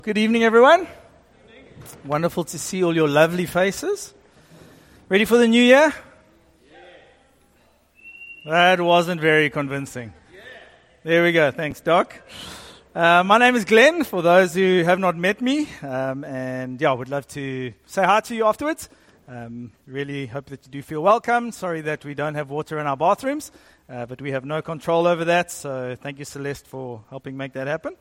Good evening, everyone. Wonderful to see all your lovely faces. Ready for the new year? That wasn't very convincing. There we go. Thanks, Doc. My name is Glenn, for those who have not met me. Would love to say hi to you afterwards. Really hope that you do feel welcome. Sorry that we don't have water in our bathrooms, but we have no control over that. So thank you, Celeste, for helping make that happen.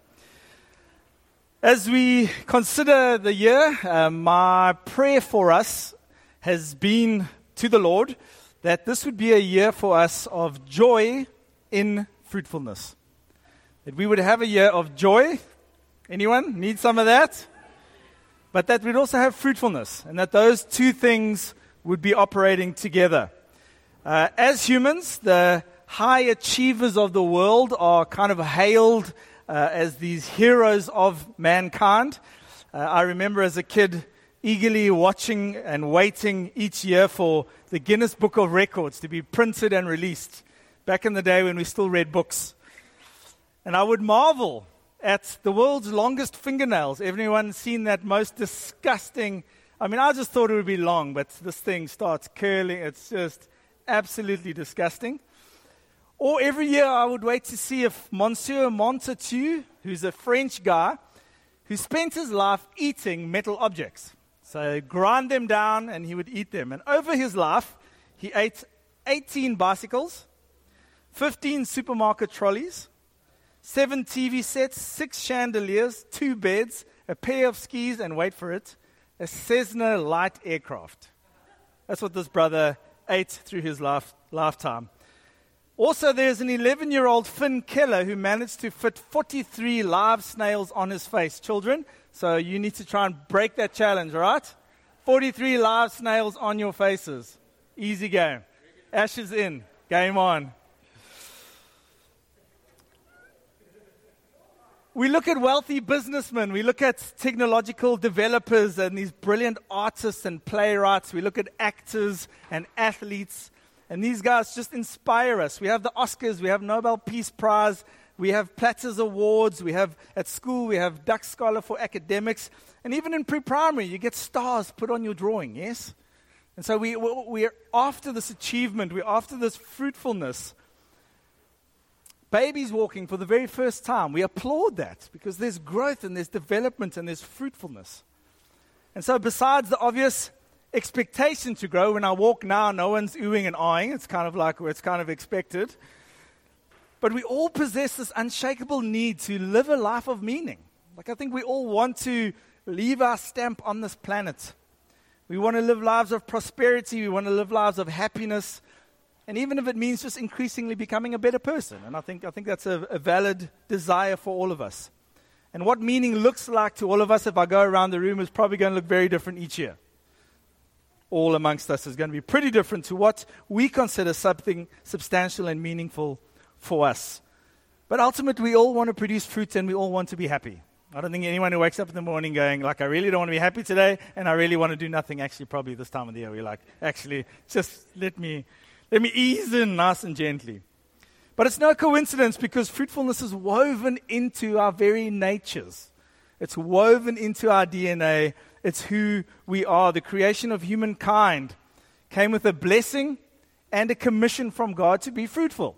As we consider the year, my prayer for us has been to the Lord that this would be a year for us of joy in fruitfulness. That we would have a year of joy. Anyone need some of that? But that we'd also have fruitfulness, and that those two things would be operating together. As humans, the high achievers of the world are kind of hailed as these heroes of mankind. I remember as a kid eagerly watching and waiting each year for the Guinness Book of Records to be printed and released, back in the day when we still read books. And I would marvel at the world's longest fingernails. Everyone seen that most disgusting? I just thought it would be long, but this thing starts curling. It's just absolutely disgusting. Or every year I would wait to see if Monsieur Montesquieu, who's a French guy, who spent his life eating metal objects. So grind them down and he would eat them. And over his life, he ate 18 bicycles, 15 supermarket trolleys, 7 TV sets, 6 chandeliers, 2 beds, a pair of skis, and wait for it, a Cessna light aircraft. That's what this brother ate through his lifetime. Also, there's an 11-year-old Finn Keller who managed to fit 43 live snails on his face. Children, so you need to try and break that challenge, all right? 43 live snails on your faces. Easy game. Ashes in. Game on. We look at wealthy businessmen. We look at technological developers and these brilliant artists and playwrights. We look at actors and athletes. And these guys just inspire us. We have the Oscars, we have Nobel Peace Prize, we have Platters Awards, at school we have Duck Scholar for academics, and even in pre-primary you get stars put on your drawing, yes? And so we're after this achievement, we're after this fruitfulness. Babies walking for the very first time, we applaud that because there's growth and there's development and there's fruitfulness. And so besides the obvious expectation to grow. When I walk now, no one's oohing and ahhing. It's kind of like it's kind of expected. But we all possess this unshakable need to live a life of meaning. I think we all want to leave our stamp on this planet. We want to live lives of prosperity. We want to live lives of happiness. And even if it means just increasingly becoming a better person. And I think that's a valid desire for all of us. And what meaning looks like to all of us, if I go around the room, is probably going to look very different each year. All amongst us is going to be pretty different to what we consider something substantial and meaningful for us. But ultimately, we all want to produce fruit and we all want to be happy. I don't think anyone who wakes up in the morning going, I really don't want to be happy today and I really want to do nothing. Actually, probably this time of the year, we're like, just let me ease in nice and gently. But it's no coincidence because fruitfulness is woven into our very natures. It's woven into our DNA. It's who we are. The creation of humankind came with a blessing and a commission from God to be fruitful.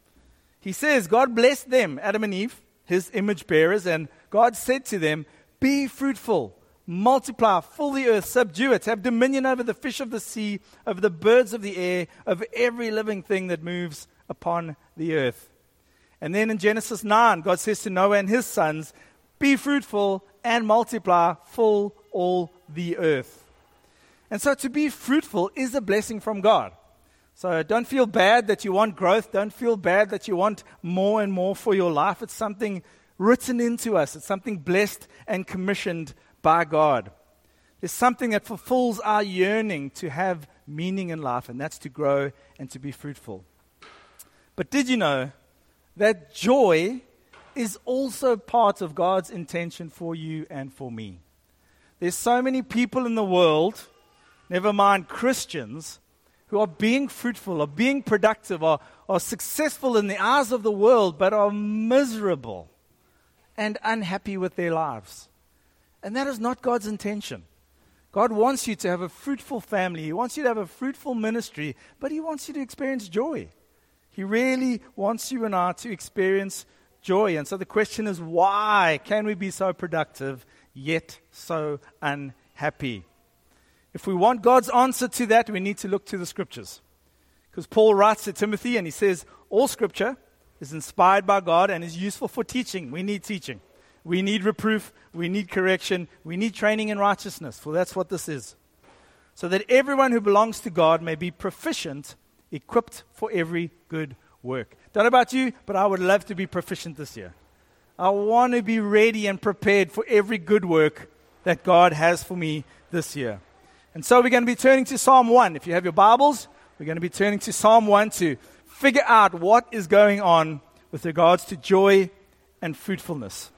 He says, God blessed them, Adam and Eve, his image bearers, and God said to them, be fruitful, multiply, fill the earth, subdue it, have dominion over the fish of the sea, over the birds of the air, over every living thing that moves upon the earth. And then in Genesis 9, God says to Noah and his sons, be fruitful and multiply, fill all the earth. And so to be fruitful is a blessing from God. So don't feel bad that you want growth. Don't feel bad that you want more and more for your life. It's something written into us. It's something blessed and commissioned by God. There's something that fulfills our yearning to have meaning in life, and that's to grow and to be fruitful. But did you know that joy is also part of God's intention for you and for me? There's so many people in the world, never mind Christians, who are being fruitful, are being productive, are successful in the eyes of the world, but are miserable and unhappy with their lives. And that is not God's intention. God wants you to have a fruitful family. He wants you to have a fruitful ministry, but He wants you to experience joy. He really wants you and I to experience joy. And so the question is, why can we be so productive yet so unhappy? If we want God's answer to that, we need to look to the Scriptures. Because Paul writes to Timothy and he says, all Scripture is inspired by God and is useful for teaching. We need teaching. We need reproof. We need correction. We need training in righteousness, for that's what this is. So that everyone who belongs to God may be proficient, equipped for every good work. Don't know about you, but I would love to be proficient this year. I want to be ready and prepared for every good work that God has for me this year. And so we're going to be turning to Psalm 1. If you have your Bibles, we're going to be turning to Psalm 1 to figure out what is going on with regards to joy and fruitfulness.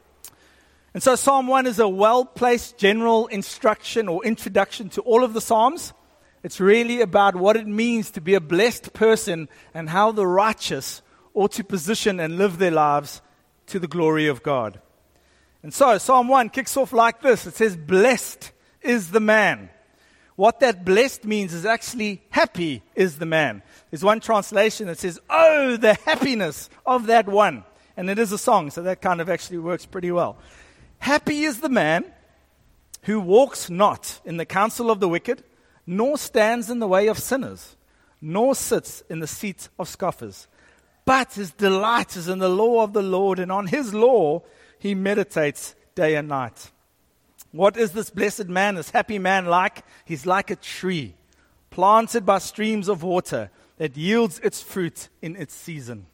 And so Psalm 1 is a well-placed general instruction or introduction to all of the Psalms. It's really about what it means to be a blessed person and how the righteous ought to position and live their lives to the glory of God. And so Psalm 1 kicks off like this. It says, blessed is the man. What that blessed means is actually happy is the man. There's one translation that says, oh, the happiness of that one. And it is a song, so that kind of actually works pretty well. Happy is the man who walks not in the counsel of the wicked, nor stands in the way of sinners, nor sits in the seat of scoffers. But his delight is in the law of the Lord, and on his law he meditates day and night. What is this blessed man, this happy man like? He's like a tree planted by streams of water that yields its fruit in its season.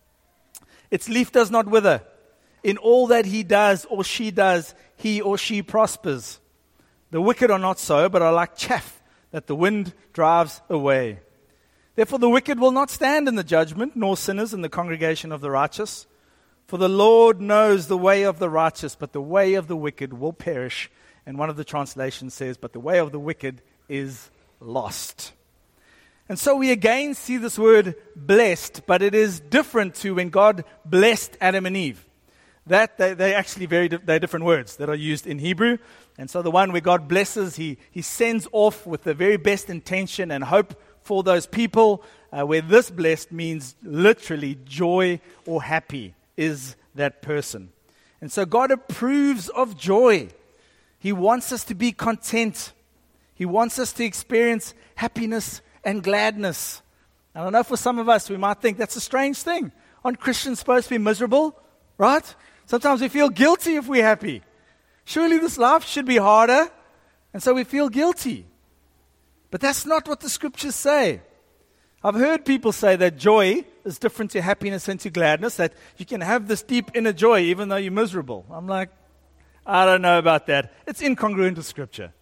Its leaf does not wither. In all that he does or she does, he or she prospers. The wicked are not so, but are like chaff that the wind drives away. Therefore the wicked will not stand in the judgment, nor sinners in the congregation of the righteous. For the Lord knows the way of the righteous, but the way of the wicked will perish. And one of the translations says, but the way of the wicked is lost. And so we again see this word blessed, but it is different to when God blessed Adam and Eve. That they actually they're different words that are used in Hebrew. And so the one where God blesses, he sends off with the very best intention and hope for those people, where this blessed means literally joy or happy is that person. And so God approves of joy. He wants us to be content. He wants us to experience happiness and gladness. And I know for some of us, we might think that's a strange thing. Aren't Christians supposed to be miserable? Right? Sometimes we feel guilty if we're happy. Surely this life should be harder, and so we feel guilty. But that's not what the Scriptures say. I've heard people say that joy is different to happiness and to gladness, that you can have this deep inner joy even though you're miserable. I'm like, I don't know about that. It's incongruent with Scripture.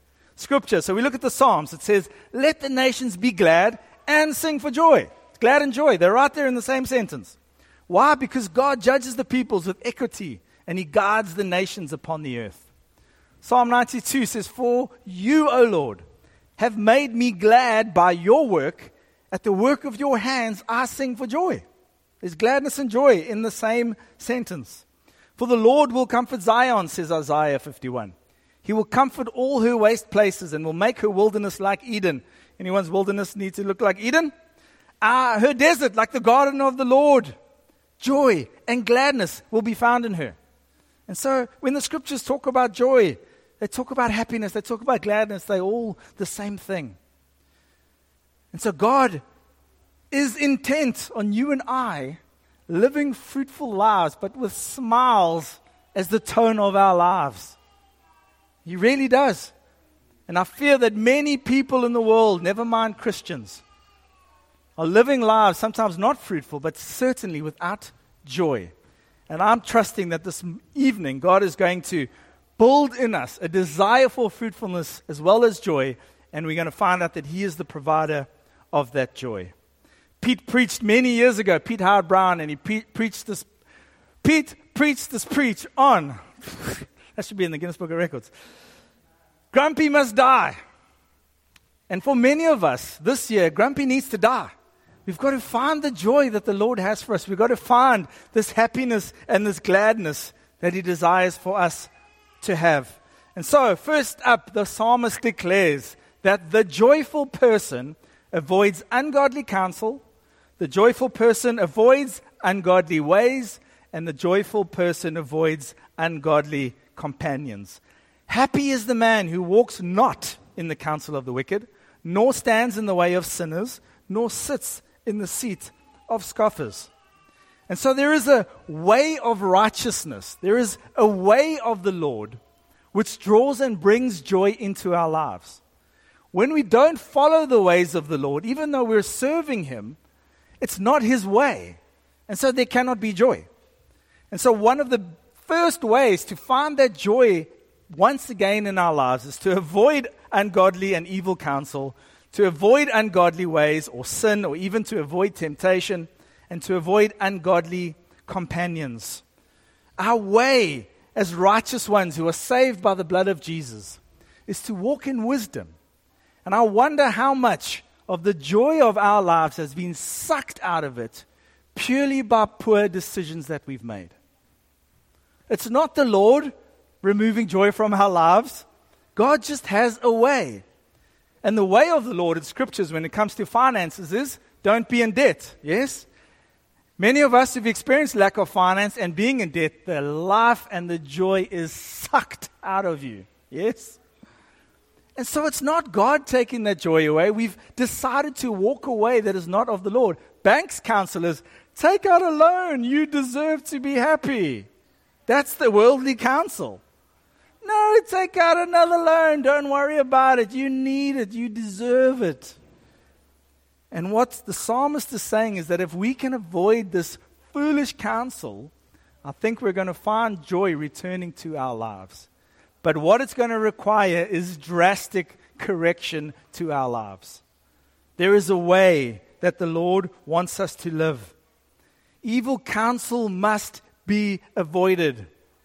So we look at the Psalms. It says, let the nations be glad and sing for joy. Glad and joy, they're right there in the same sentence. Why? Because God judges the peoples with equity, and He guards the nations upon the earth. Psalm 92 says, for you, O Lord, have made me glad by your work. At the work of your hands, I sing for joy. There's gladness and joy in the same sentence. For the Lord will comfort Zion, says Isaiah 51. He will comfort all her waste places and will make her wilderness like Eden. Anyone's wilderness need to look like Eden? Her desert like the garden of the Lord. Joy and gladness will be found in her. And so when the Scriptures talk about joy, they talk about happiness, they talk about gladness, they're all the same thing. And so God is intent on you and I living fruitful lives, but with smiles as the tone of our lives. He really does. And I fear that many people in the world, never mind Christians, are living lives sometimes not fruitful, but certainly without joy. And I'm trusting that this evening God is going to build in us a desire for fruitfulness as well as joy, and we're going to find out that He is the provider of that joy. Pete preached many years ago, Pete Howard Brown, and he preached this preach on, that should be in the Guinness Book of Records, Grumpy must die. And for many of us this year, Grumpy needs to die. We've got to find the joy that the Lord has for us. We've got to find this happiness and this gladness that He desires for us to have. And so, first up, the psalmist declares that the joyful person avoids ungodly counsel, the joyful person avoids ungodly ways, and the joyful person avoids ungodly companions. Happy is the man who walks not in the counsel of the wicked, nor stands in the way of sinners, nor sits in the seat of scoffers. And so there is a way of righteousness. There is a way of the Lord which draws and brings joy into our lives. When we don't follow the ways of the Lord, even though we're serving Him, it's not His way. And so there cannot be joy. And so one of the first ways to find that joy once again in our lives is to avoid ungodly and evil counsel, to avoid ungodly ways or sin, or even to avoid temptation, and to avoid ungodly companions. Our way as righteous ones who are saved by the blood of Jesus is to walk in wisdom. And I wonder how much of the joy of our lives has been sucked out of it purely by poor decisions that we've made. It's not the Lord removing joy from our lives. God just has a way. And the way of the Lord in Scriptures when it comes to finances is don't be in debt. Yes? Many of us who've experienced lack of finance and being in debt, the life and the joy is sucked out of you. Yes? And so it's not God taking that joy away. We've decided to walk away that is not of the Lord. Banks counselors, take out a loan. You deserve to be happy. That's the worldly counsel. No, take out another loan. Don't worry about it. You need it. You deserve it. And what the psalmist is saying is that if we can avoid this foolish counsel, I think we're going to find joy returning to our lives. But what it's going to require is drastic correction to our lives. There is a way that the Lord wants us to live. Evil counsel must be avoided.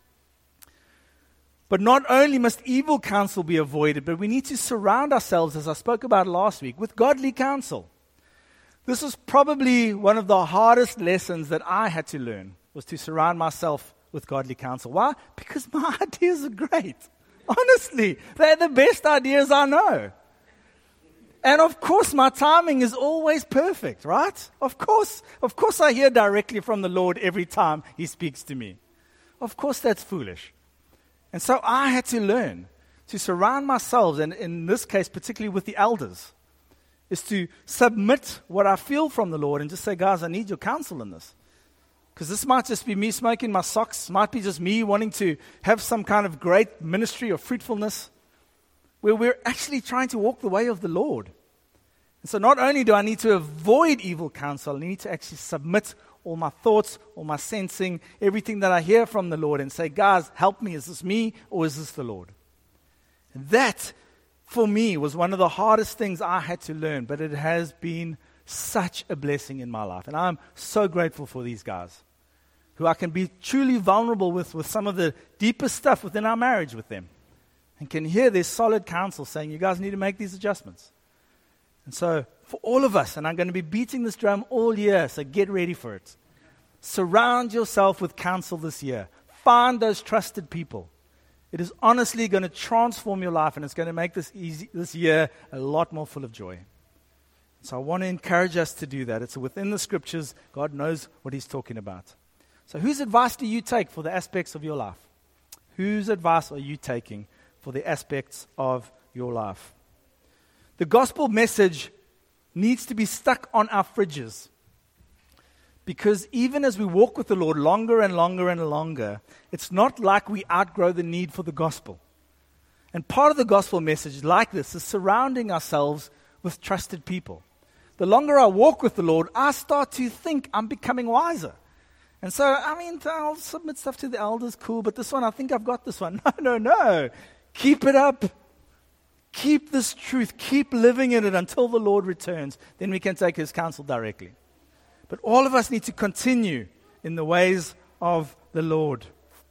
But not only must evil counsel be avoided, but we need to surround ourselves, as I spoke about last week, with godly counsel. This was probably one of the hardest lessons that I had to learn, was to surround myself with godly counsel. Why? Because my ideas are great. Honestly, they're the best ideas I know. And of course, my timing is always perfect, right? Of course I hear directly from the Lord every time He speaks to me. Of course, that's foolish. And so I had to learn to surround myself, and in this case, particularly with the elders, is to submit what I feel from the Lord and just say, guys, I need your counsel in this. Because this might just be me smoking my socks, might be just me wanting to have some kind of great ministry or fruitfulness, where we're actually trying to walk the way of the Lord. And so not only do I need to avoid evil counsel, I need to actually submit all my thoughts, all my sensing, everything that I hear from the Lord and say, guys, help me. Is this me or is this the Lord? And that, for me, was one of the hardest things I had to learn, but it has been such a blessing in my life. And I'm so grateful for these guys who I can be truly vulnerable with some of the deepest stuff within our marriage with them, and can hear their solid counsel saying, you guys need to make these adjustments. And so for all of us, and I'm going to be beating this drum all year, so get ready for it. Surround yourself with counsel this year. Find those trusted people. It is honestly going to transform your life, and it's going to make this year a lot more full of joy. So I want to encourage us to do that. It's within the Scriptures. God knows what He's talking about. So whose advice do you take for the aspects of your life? Whose advice are you taking for the aspects of your life? The gospel message needs to be stuck on our fridges. Because even as we walk with the Lord longer and longer and longer, it's not like we outgrow the need for the gospel. And part of the gospel message like this is surrounding ourselves with trusted people. The longer I walk with the Lord, I start to think I'm becoming wiser. And so, I'll submit stuff to the elders, cool, but this one, I think I've got this one. No. Keep it up. Keep this truth. Keep living in it until the Lord returns. Then we can take His counsel directly. But all of us need to continue in the ways of the Lord.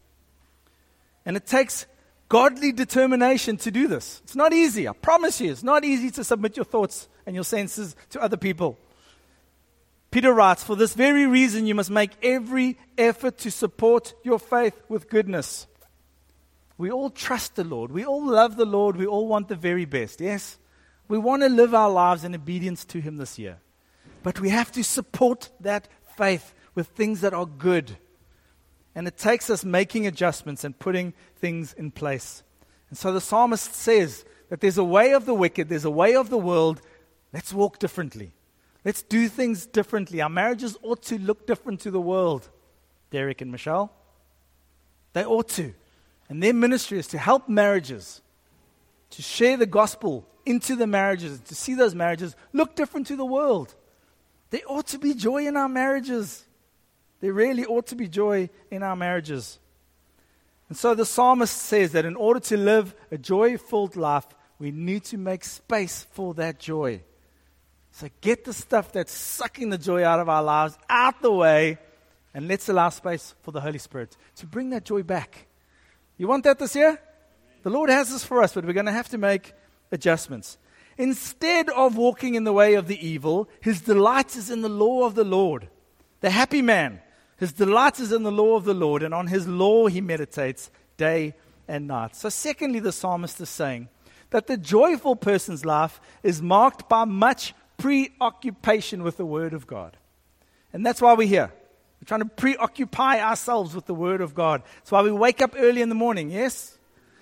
And it takes godly determination to do this. It's not easy, I promise you. It's not easy to submit your thoughts and your senses to other people. Peter writes, for this very reason you must make every effort to support your faith with goodness. We all trust the Lord. We all love the Lord. We all want the very best. Yes? We want to live our lives in obedience to Him this year. But we have to support that faith with things that are good. And it takes us making adjustments and putting things in place. And so the psalmist says that there's a way of the wicked, there's a way of the world. Let's walk differently. Let's do things differently. Our marriages ought to look different to the world. Derek and Michelle, they ought to. And their ministry is to help marriages, to share the gospel into the marriages, to see those marriages look different to the world. There ought to be joy in our marriages. There really ought to be joy in our marriages. And so the psalmist says that in order to live a joy-filled life, we need to make space for that joy. So get the stuff that's sucking the joy out of our lives out the way, and let's allow space for the Holy Spirit to bring that joy back. You want that this year? The Lord has this for us, but we're going to have to make adjustments. Instead of walking in the way of the evil, his delight is in the law of the Lord. The happy man, his delight is in the law of the Lord, and on his law he meditates day and night. So secondly, the psalmist is saying that the joyful person's life is marked by much preoccupation with the Word of God. And that's why we're here. We're trying to preoccupy ourselves with the Word of God. That's why we wake up early in the morning, yes?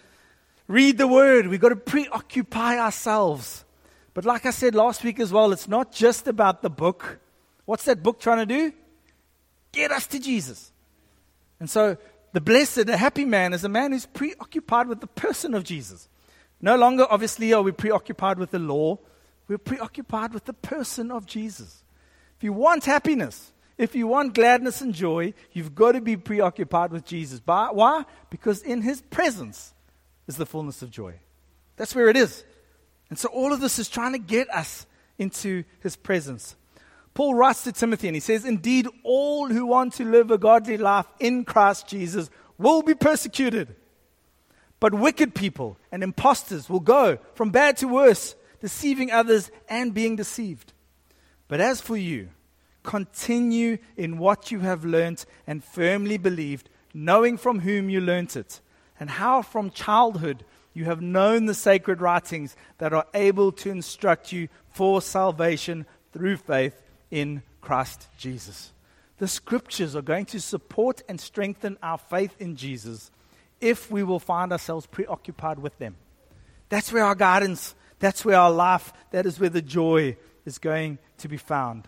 Read the Word. We've got to preoccupy ourselves. But like I said last week as well, it's not just about the book. What's that book trying to do? Get us to Jesus. And so the blessed, the happy man is a man who's preoccupied with the person of Jesus. No longer, obviously, are we preoccupied with the law. We're preoccupied with the person of Jesus. If you want happiness, if you want gladness and joy, you've got to be preoccupied with Jesus. Why? Because in His presence is the fullness of joy. That's where it is. And so all of this is trying to get us into His presence. Paul writes to Timothy and he says, indeed, all who want to live a godly life in Christ Jesus will be persecuted. But wicked people and impostors will go from bad to worse, deceiving others and being deceived. But as for you, continue in what you have learnt and firmly believed, knowing from whom you learnt it, and how from childhood you have known the sacred writings that are able to instruct you for salvation through faith in Christ Jesus. The scriptures are going to support and strengthen our faith in Jesus if we will find ourselves preoccupied with them. That's where our guidance, that's where our life, that is where the joy is going to be found.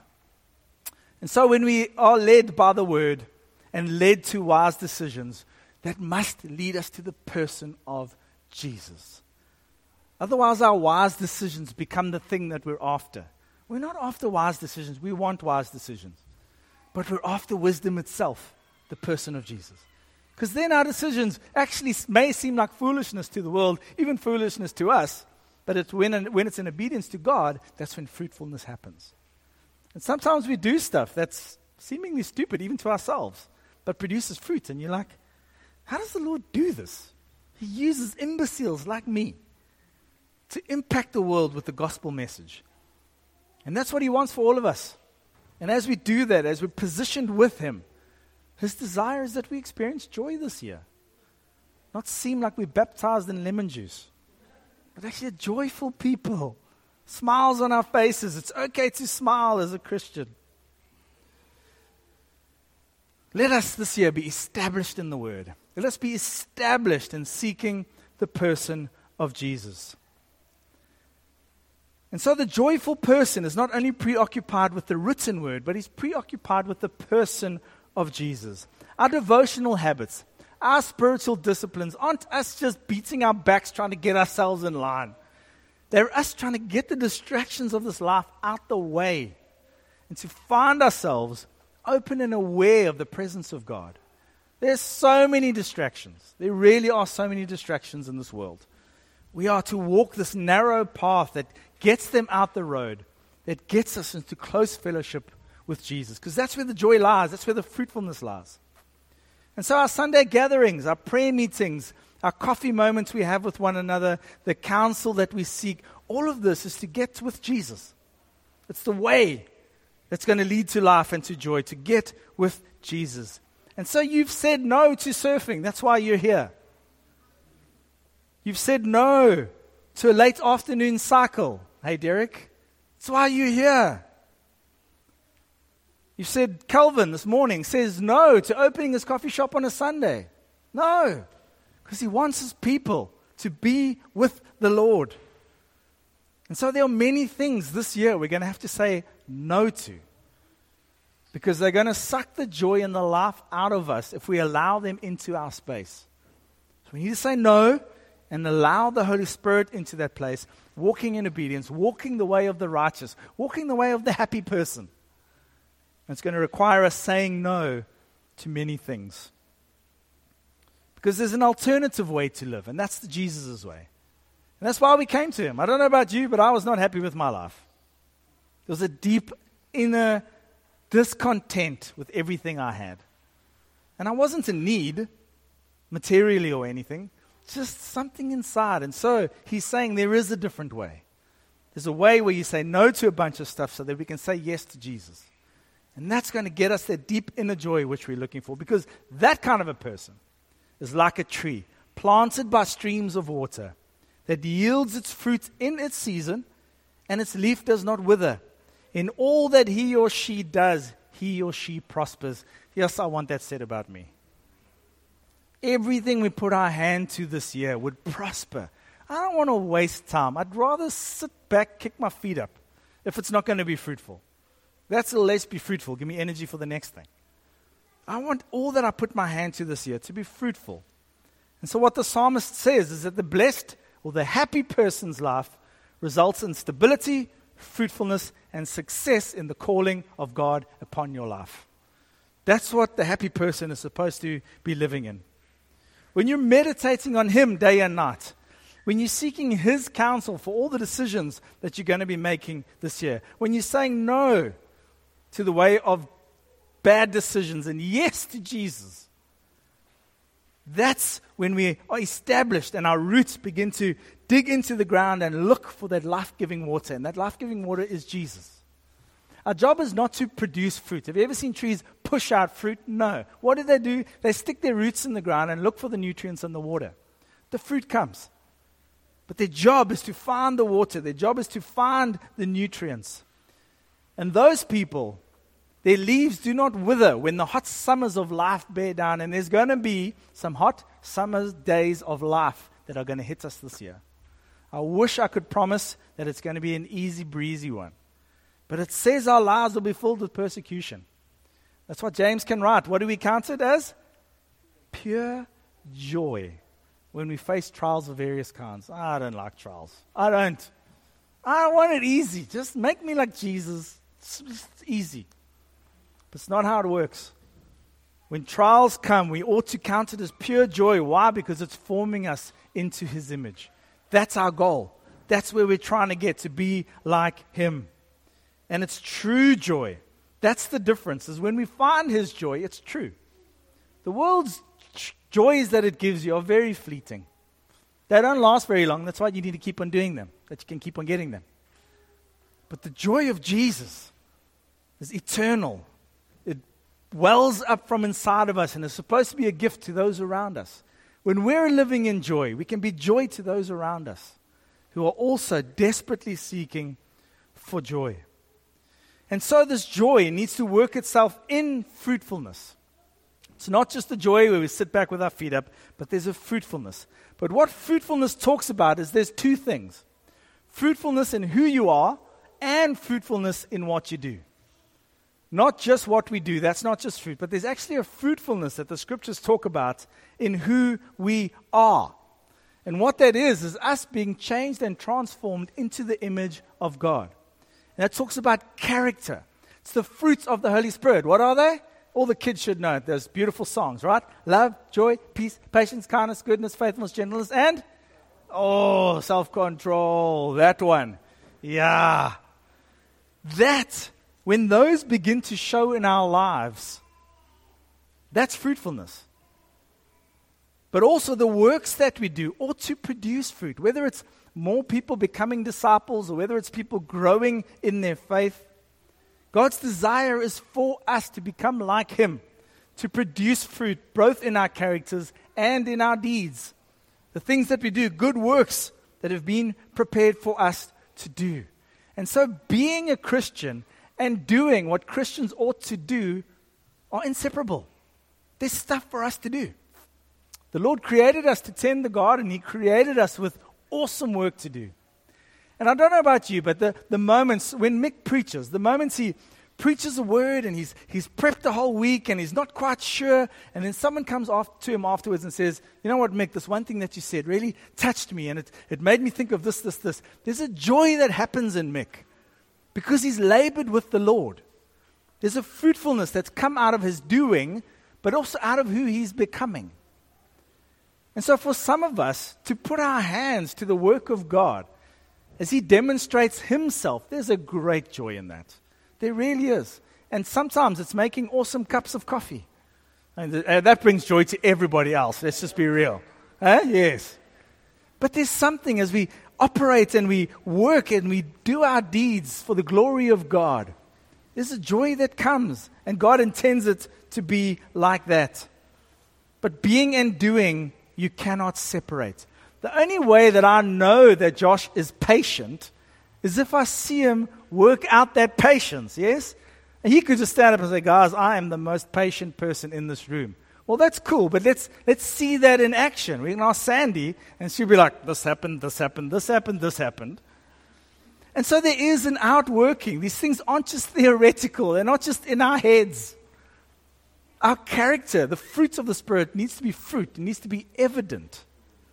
And so when we are led by the Word and led to wise decisions, that must lead us to the person of Jesus. Otherwise, our wise decisions become the thing that we're after. We're not after wise decisions. We want wise decisions. But we're after wisdom itself, the person of Jesus. Because then our decisions actually may seem like foolishness to the world, even foolishness to us. But it's when it's in obedience to God, that's when fruitfulness happens. And sometimes we do stuff that's seemingly stupid, even to ourselves, but produces fruit. And you're like, how does the Lord do this? He uses imbeciles like me to impact the world with the gospel message. And that's what He wants for all of us. And as we do that, as we're positioned with Him, His desire is that we experience joy this year. Not seem like we're baptized in lemon juice, but actually a joyful people. Smiles on our faces. It's okay to smile as a Christian. Let us this year be established in the Word. Let us be established in seeking the person of Jesus. And so the joyful person is not only preoccupied with the written Word, but he's preoccupied with the person of Jesus. Our devotional habits, our spiritual disciplines aren't us just beating our backs trying to get ourselves in line. They're us trying to get the distractions of this life out the way and to find ourselves open and aware of the presence of God. There's so many distractions. There really are so many distractions in this world. We are to walk this narrow path that gets them out the road, that gets us into close fellowship with Jesus, because that's where the joy lies, that's where the fruitfulness lies. And so our Sunday gatherings, our prayer meetings, our coffee moments we have with one another, the counsel that we seek, all of this is to get with Jesus. It's the way that's going to lead to life and to joy, to get with Jesus. And so you've said no to surfing. That's why you're here. You've said no to a late afternoon cycle. Hey, Derek, that's why you're here. You've said, Calvin this morning says no to opening his coffee shop on a Sunday. No, because he wants his people to be with the Lord. And so there are many things this year we're going to have to say no to, because they're going to suck the joy and the life out of us if we allow them into our space. So we need to say no and allow the Holy Spirit into that place, walking in obedience, walking the way of the righteous, walking the way of the happy person. And it's going to require us saying no to many things. Because there's an alternative way to live, and that's the Jesus' way. And that's why we came to him. I don't know about you, but I was not happy with my life. There was a deep inner discontent with everything I had. And I wasn't in need, materially or anything, just something inside. And so he's saying there is a different way. There's a way where you say no to a bunch of stuff so that we can say yes to Jesus. And that's going to get us that deep inner joy which we're looking for, because that kind of a person is like a tree planted by streams of water that yields its fruit in its season, and its leaf does not wither. In all that he or she does, he or she prospers. Yes, I want that said about me. Everything we put our hand to this year would prosper. I don't want to waste time. I'd rather sit back, kick my feet up, if it's not going to be fruitful. That's less be fruitful. Give me energy for the next thing. I want all that I put my hand to this year to be fruitful. And so what the psalmist says is that the blessed or the happy person's life results in stability, fruitfulness, and success in the calling of God upon your life. That's what the happy person is supposed to be living in. When you're meditating on him day and night, when you're seeking his counsel for all the decisions that you're going to be making this year, when you're saying no to the way of bad decisions and yes to Jesus, that's when we are established and our roots begin to dig into the ground and look for that life-giving water. And that life-giving water is Jesus. Our job is not to produce fruit. Have you ever seen trees push out fruit? No. What do? They stick their roots in the ground and look for the nutrients in the water. The fruit comes. But their job is to find the water. Their job is to find the nutrients. And those people, their leaves do not wither when the hot summers of life bear down. And there's going to be some hot summer days of life that are going to hit us this year. I wish I could promise that it's going to be an easy breezy one. But it says our lives will be filled with persecution. That's what James can write. What do we count it as? Pure joy when we face trials of various kinds. I don't like trials. I don't. I want it easy. Just make me like Jesus. It's just easy. But it's not how it works. When trials come, we ought to count it as pure joy. Why? Because it's forming us into his image. That's our goal. That's where we're trying to get, to be like him. And it's true joy. That's the difference, is when we find his joy, it's true. The world's joys that it gives you are very fleeting. They don't last very long. That's why you need to keep on doing them, that you can keep on getting them. But the joy of Jesus is eternal. It wells up from inside of us and is supposed to be a gift to those around us. When we're living in joy, we can be joy to those around us who are also desperately seeking for joy. And so this joy needs to work itself in fruitfulness. It's not just the joy where we sit back with our feet up, but there's a fruitfulness. But what fruitfulness talks about is there's two things. Fruitfulness in who you are and fruitfulness in what you do. Not just what we do, that's not just fruit, but there's actually a fruitfulness that the scriptures talk about in who we are. And what that is us being changed and transformed into the image of God. And that talks about character. It's the fruits of the Holy Spirit. What are they? All the kids should know. Those beautiful songs, right? Love, joy, peace, patience, kindness, goodness, faithfulness, gentleness, and self-control. That one. Yeah. That, when those begin to show in our lives, that's fruitfulness. But also the works that we do ought to produce fruit, whether it's more people becoming disciples or whether it's people growing in their faith. God's desire is for us to become like him, to produce fruit both in our characters and in our deeds. the things that we do, good works that have been prepared for us to do. And so being a Christian and doing what Christians ought to do are inseparable. There's stuff for us to do. The Lord created us to tend the garden. He created us with awesome work to do. And I don't know about you, but the moments when Mick preaches, the moments he preaches a word and he's prepped the whole week and he's not quite sure, and then someone comes to him afterwards and says, you know what, Mick, this one thing that you said really touched me and it made me think of this. There's a joy that happens in Mick because he's labored with the Lord. There's a fruitfulness that's come out of his doing, but also out of who he's becoming. And so for some of us to put our hands to the work of God as he demonstrates himself, there's a great joy in that. There really is. And sometimes it's making awesome cups of coffee. And that brings joy to everybody else. Let's just be real. Yes. But there's something as we operate and we work and we do our deeds for the glory of God. There's a joy that comes, and God intends it to be like that. But being and doing, you cannot separate. The only way that I know that Josh is patient is if I see him work out that patience, yes? And he could just stand up and say, guys, I am the most patient person in this room. Well, that's cool, but let's see that in action. We can ask Sandy, and she'll be like, this happened, this happened, this happened, this happened. And so there is an outworking. These things aren't just theoretical. They're not just in our heads. Our character, the fruits of the Spirit, needs to be fruit. It needs to be evident.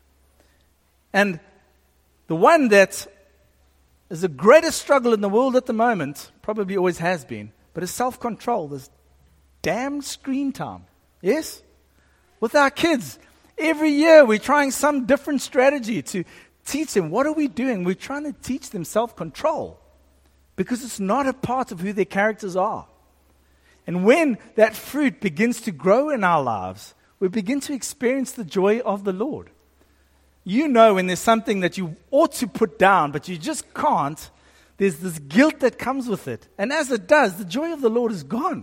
And the one that is the greatest struggle in the world at the moment, probably always has been, but is self-control. This damn screen time. Yes? With our kids, every year we're trying some different strategy to teach them. What are we doing? We're trying to teach them self-control because it's not a part of who their characters are. And when that fruit begins to grow in our lives, we begin to experience the joy of the Lord. You know when there's something that you ought to put down, but you just can't, there's this guilt that comes with it. And as it does, the joy of the Lord is gone.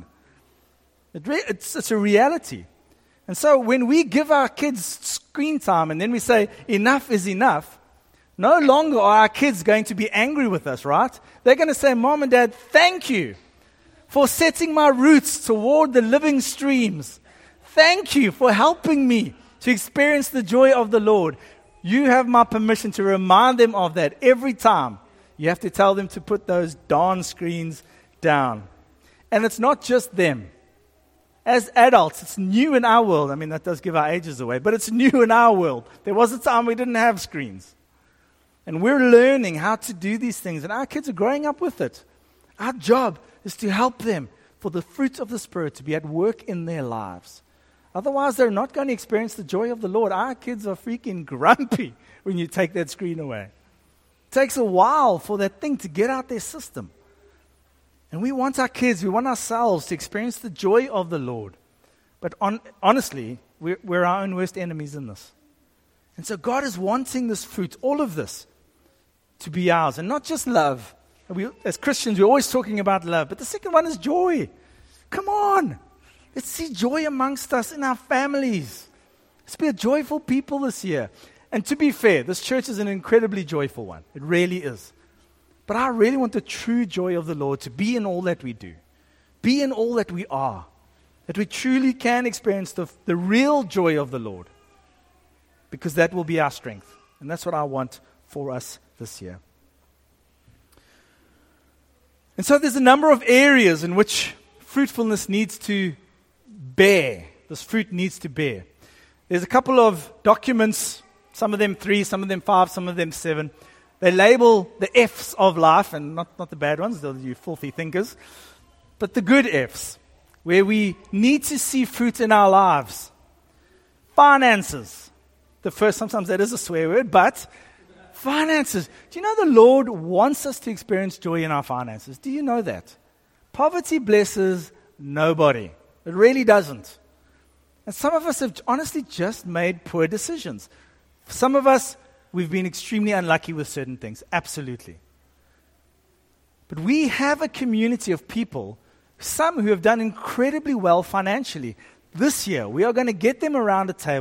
It's a reality. And so when we give our kids screen time and then we say, enough is enough, no longer are our kids going to be angry with us, right? They're going to say, Mom and Dad, thank you for setting my roots toward the living streams. Thank you for helping me to experience the joy of the Lord. You have my permission to remind them of that every time. You have to tell them to put those darn screens down. And it's not just them. As adults, it's new in our world. I mean, that does give our ages away, but it's new in our world. There was a time we didn't have screens. And we're learning how to do these things, and our kids are growing up with it. Our job is to help them for the fruit of the Spirit to be at work in their lives. Otherwise, they're not going to experience the joy of the Lord. Our kids are freaking grumpy when you take that screen away. It takes a while for that thing to get out their system. And we want our kids, we want ourselves to experience the joy of the Lord. But honestly, we're our own worst enemies in this. And so God is wanting this fruit, all of this, to be ours. And not just love. As Christians, we're always talking about love. But the second one is joy. Come on. Let's see joy amongst us in our families. Let's be a joyful people this year. And to be fair, this church is an incredibly joyful one. It really is. But I really want the true joy of the Lord to be in all that we do. Be in all that we are. That we truly can experience the real joy of the Lord. Because that will be our strength. And that's what I want for us this year. And so there's a number of areas in which fruitfulness needs to bear. This fruit needs to bear. There's a couple of documents, some of them 3, some of them 5, some of them 7. They label the F's of life, and not the bad ones, those you filthy thinkers, but the good F's, where we need to see fruit in our lives. Finances. The first, sometimes that is a swear word, but finances. Do you know the Lord wants us to experience joy in our finances? Do you know that? Poverty blesses nobody. It really doesn't. And some of us have honestly just made poor decisions. Some of us, we've been extremely unlucky with certain things. Absolutely. But we have a community of people, some who have done incredibly well financially. This year, we are going to get them around a table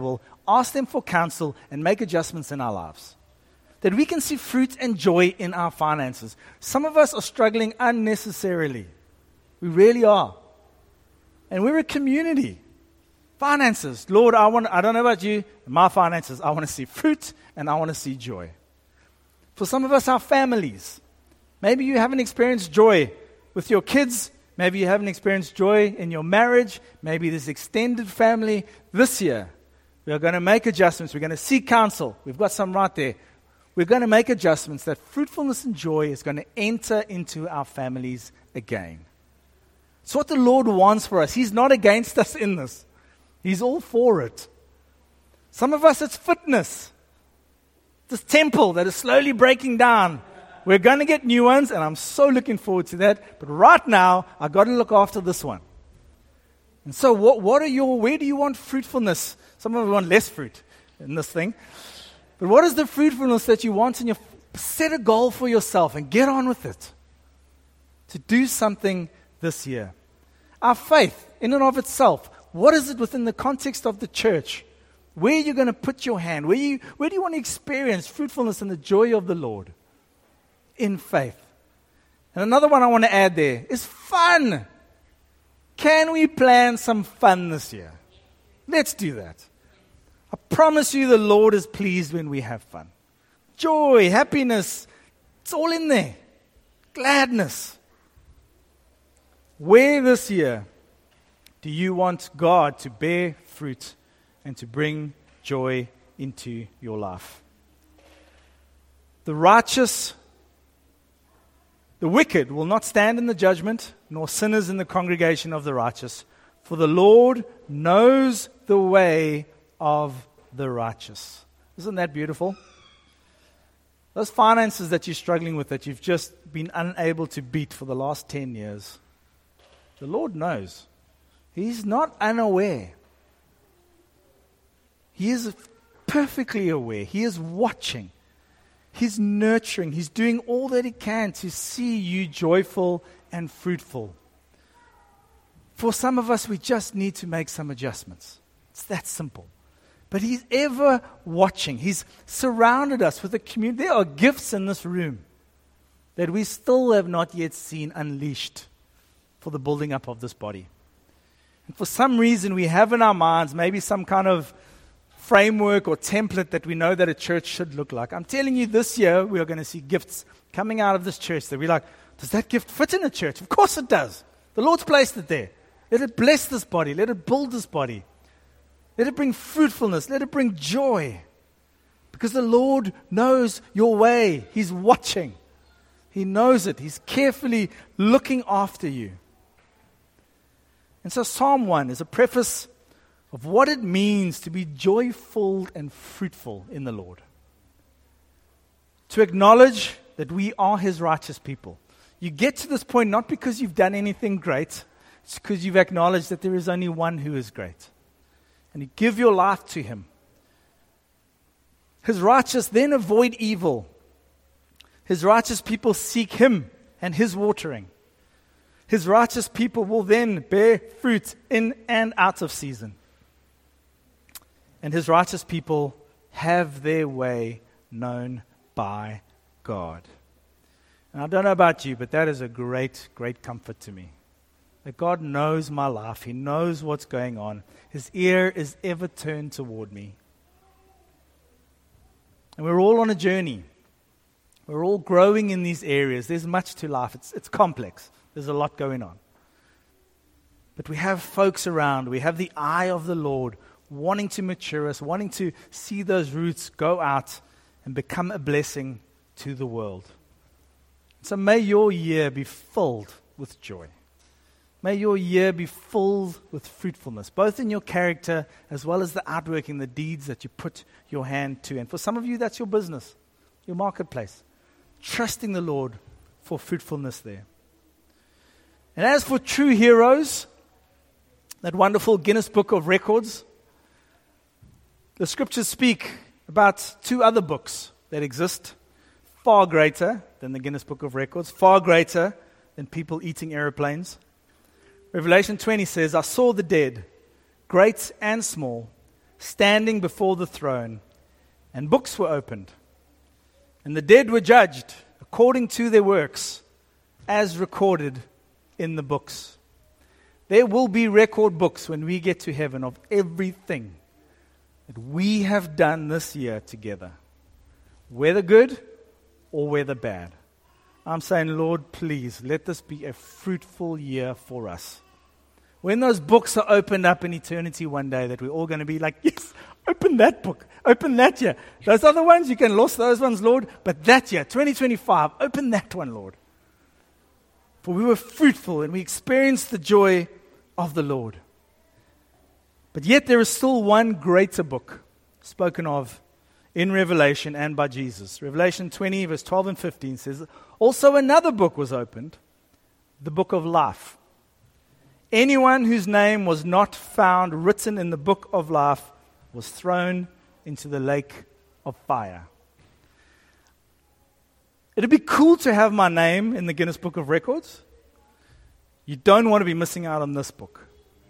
ask them for counsel, and make adjustments in our lives. That we can see fruit and joy in our finances. Some of us are struggling unnecessarily. We really are. And we're a community. Finances. Lord, I don't know about you, my finances, I want to see fruit and I want to see joy. For some of us, our families. Maybe you haven't experienced joy with your kids. Maybe you haven't experienced joy in your marriage. Maybe this extended family. This year, we are going to make adjustments. We're going to seek counsel. We've got some right there. We're going to make adjustments that fruitfulness and joy is going to enter into our families again. It's what the Lord wants for us. He's not against us in this. He's all for it. Some of us, it's fitness. This temple that is slowly breaking down. We're going to get new ones, and I'm so looking forward to that. But right now, I've got to look after this one. And so where do you want fruitfulness? Some of you want less fruit in this thing. But what is the fruitfulness that you want in your... Set a goal for yourself and get on with it. To do something this year. Our faith, in and of itself, what is it within the context of the church? Where are you going to put your hand? Where do you want to experience fruitfulness and the joy of the Lord? In faith. And another one I want to add there is fun. Can we plan some fun this year? Let's do that. I promise you the Lord is pleased when we have fun. Joy, happiness, it's all in there. Gladness. Where this year do you want God to bear fruit and to bring joy into your life? The wicked will not stand in the judgment, nor sinners in the congregation of the righteous. For the Lord knows the way of the righteous. Isn't that beautiful? Those finances that you're struggling with, that you've just been unable to beat for the last 10 years, the Lord knows. He's not unaware. He is perfectly aware. He is watching. He's nurturing. He's doing all that he can to see you joyful and fruitful. For some of us, we just need to make some adjustments. It's that simple. But he's ever watching. He's surrounded us with a community. There are gifts in this room that we still have not yet seen unleashed for the building up of this body. And for some reason, we have in our minds maybe some kind of framework or template that we know that a church should look like. I'm telling you, this year, we are going to see gifts coming out of this church that we're like, does that gift fit in a church? Of course it does. The Lord's placed it there. Let it bless this body. Let it build this body. Let it bring fruitfulness. Let it bring joy. Because the Lord knows your way. He's watching. He knows it. He's carefully looking after you. And so Psalm 1 is a preface of what it means to be joyful and fruitful in the Lord. To acknowledge that we are his righteous people. You get to this point not because you've done anything great, it's because you've acknowledged that there is only one who is great. And you give your life to him. His righteous then avoid evil. His righteous people seek him and his watering. His righteous people will then bear fruit in and out of season. And his righteous people have their way known by God. And I don't know about you, but that is a great, great comfort to me. That God knows my life. He knows what's going on. His ear is ever turned toward me. And we're all on a journey. We're all growing in these areas. There's much to life. It's complex. There's a lot going on. But we have folks around. We have the eye of the Lord wanting to mature us, wanting to see those roots go out and become a blessing to the world. So may your year be filled with joy. May your year be filled with fruitfulness, both in your character as well as the outworking, the deeds that you put your hand to. And for some of you, that's your business, your marketplace. Trusting the Lord for fruitfulness there. And as for true heroes, that wonderful Guinness Book of Records, the scriptures speak about two other books that exist, far greater than the Guinness Book of Records, far greater than people eating airplanes. Revelation 20 says, I saw the dead, great and small, standing before the throne, and books were opened. And the dead were judged according to their works, as recorded in the books. There will be record books when we get to heaven of everything that we have done this year together, whether good or whether bad. I'm saying, Lord, please, let this be a fruitful year for us. When those books are opened up in eternity one day, that we're all going to be like, yes, open that book, open that year. Those other ones, you can lose those ones, Lord, but that year, 2025, open that one, Lord. For we were fruitful and we experienced the joy of the Lord. But yet there is still one greater book spoken of in Revelation and by Jesus. Revelation 20, verse 12 and 15 says, also another book was opened, the book of life. Anyone whose name was not found written in the book of life was thrown into the lake of fire. It'd be cool to have my name in the Guinness Book of Records. You don't want to be missing out on this book.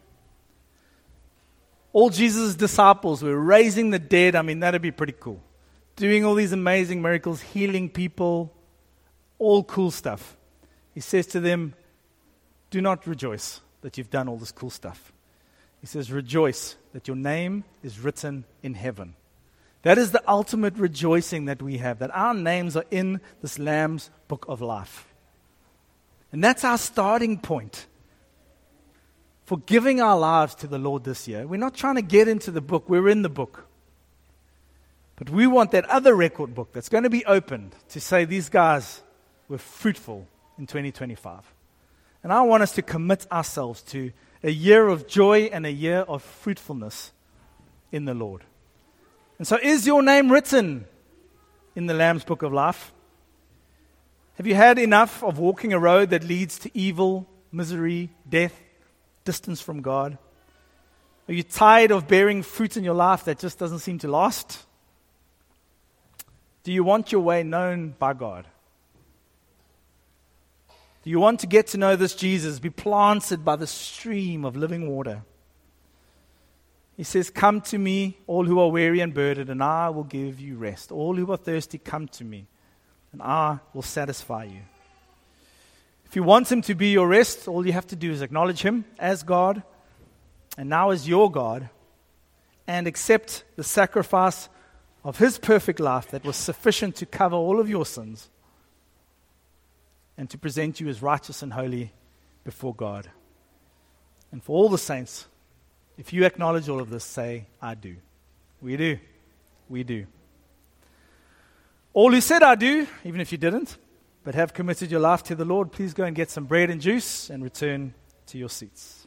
All Jesus' disciples were raising the dead. I mean, that'd be pretty cool. Doing all these amazing miracles, healing people, all cool stuff. He says to them, do not rejoice that you've done all this cool stuff. He says, rejoice that your name is written in heaven. That is the ultimate rejoicing that we have, that our names are in this Lamb's book of life. And that's our starting point for giving our lives to the Lord this year. We're not trying to get into the book, we're in the book. But we want that other record book that's going to be opened to say these guys were fruitful in 2025. And I want us to commit ourselves to a year of joy and a year of fruitfulness in the Lord. And so is your name written in the Lamb's book of life? Have you had enough of walking a road that leads to evil, misery, death, distance from God? Are you tired of bearing fruit in your life that just doesn't seem to last? Do you want your way known by God? Do you want to get to know this Jesus, be planted by the stream of living water? He says, come to me, all who are weary and burdened, and I will give you rest. All who are thirsty, come to me, and I will satisfy you. If you want him to be your rest, all you have to do is acknowledge him as God, and now as your God, and accept the sacrifice of his perfect life that was sufficient to cover all of your sins and to present you as righteous and holy before God. And for all the saints, if you acknowledge all of this, say, I do. We do. We do. All who said I do, even if you didn't, but have committed your life to the Lord, please go and get some bread and juice and return to your seats.